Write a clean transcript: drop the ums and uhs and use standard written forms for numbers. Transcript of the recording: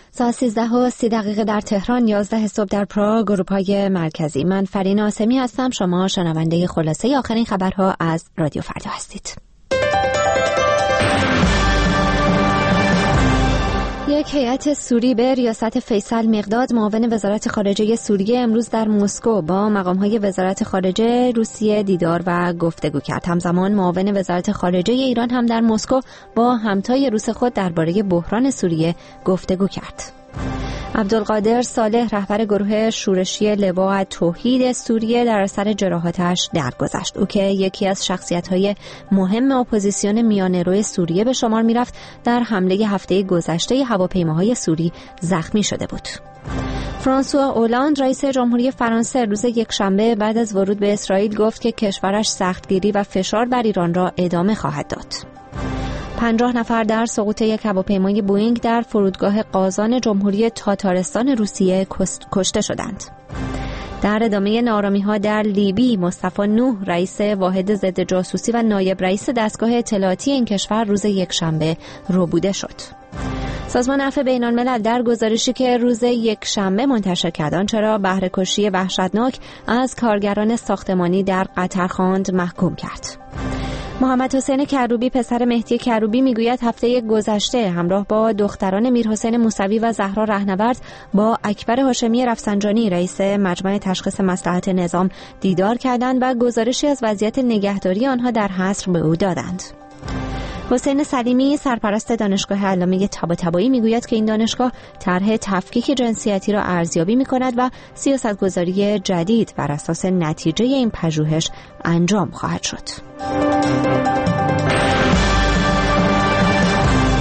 ساعت 13:30 در تهران، 11 صبح در پراگ، اروپای مرکزی. من فرین آسمی هستم. شما شنونده خلاصه آخرین خبرها از رادیو فردا هستید. یک هیئت سوری به ریاست فیصل مقداد معاون وزارت خارجه سوریه امروز در مسکو با مقام‌های وزارت خارجه روسیه دیدار و گفتگو کرد. همزمان معاون وزارت خارجه ایران هم در مسکو با همتای روس خود درباره بحران سوریه گفتگو کرد. عبدالقادر صالح رهبر گروه شورشی لوا توحید سوریه در اثر جراحاتش درگذشت. او که یکی از شخصیت‌های مهم اپوزیسیون میانه‌رو سوریه به شمار می‌رفت، در حمله هفته گذشته هواپیماهای سوری زخمی شده بود. فرانسوا اولاند رئیس جمهوری فرانسه روز یکشنبه بعد از ورود به اسرائیل گفت که کشورش سختگیری و فشار بر ایران را ادامه خواهد داد. 50 نفر در سقوط یک هواپیمای بوئینگ در فرودگاه قازان جمهوری تاتارستان روسیه کشته شدند. در ادامه ناآرامی‌ها در لیبی، مصطفی نوح رئیس واحد ضد جاسوسی و نایب رئیس دستگاه اطلاعاتی این کشور روز یکشنبه ربوده شد. سازمان عفو بین‌الملل در گزارشی که روز یکشنبه منتشر کرد چرا بهره‌کشی وحشتناک از کارگران ساختمانی در قطرخواند محکوم کرد. محمد حسین کروبی پسر مهدی کروبی میگوید هفته گذشته همراه با دختران میرحسین موسوی و زهرا رهنورد با اکبر هاشمی رفسنجانی رئیس مجمع تشخیص مصلحت نظام دیدار کردند و گزارشی از وضعیت نگهداری آنها در حصر به او دادند. حسین سلیمی سرپرست دانشگاه علامه طباطبایی میگوید که این دانشگاه طرح تفکیک جنسیتی را ارزیابی می‌کند و سیاست‌گذاری جدید بر اساس نتیجه این پژوهش انجام خواهد شد.